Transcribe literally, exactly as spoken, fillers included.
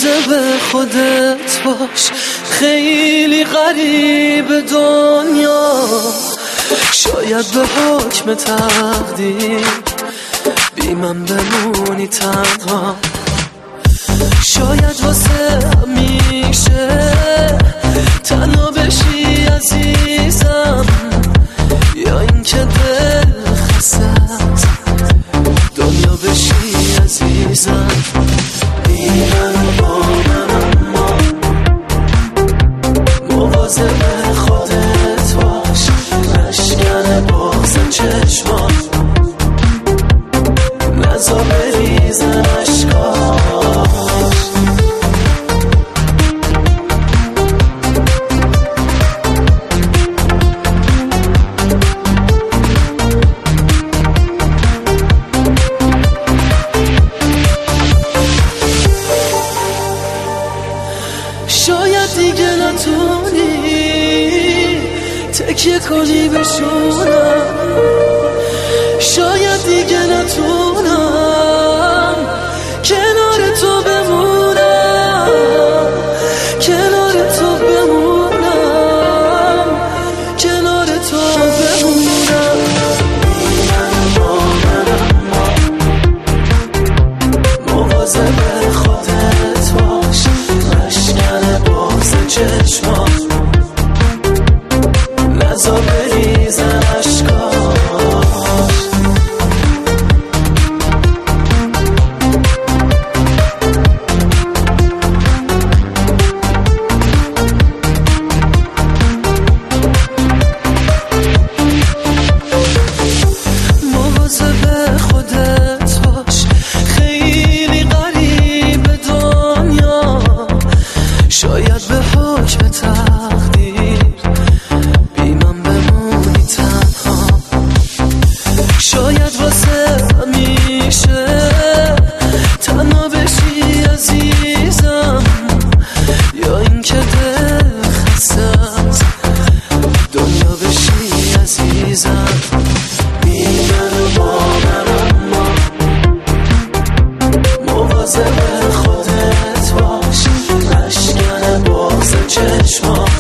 مواظب خودت باش، خیلی غریب دنیا. شاید به حکم تقدیر بی من بمونی تنها، شاید واسه همیشه تنها بشی عزیزم، یا اینکه دل خستت دنیا بشی عزیزم. بی من و با من اما مواظب خودت باش، نشکن بغض چشمات، نذار بریزن اشکاش. شاید دیگه نتونی تکیه کنی به شونم، شاید دیگه نتونم کنار تو بمونم، کنار تو بمونم، کنار تو بمونم. من با منم، مواظب خودت باش، نشکن بغض چشمات، نذار بریزن اشکاش. مواظب خودت باش، خیلی غریب دنیا. شاید به حکم تقدیر بی من بمونی تنها، شاید واسه همیشه تنها بشی عزیزم، یا اینکه دل خستت دنیا بشی عزیزم. بی من و با من اما مواظب خودت باش، نشکن بغض چشمات،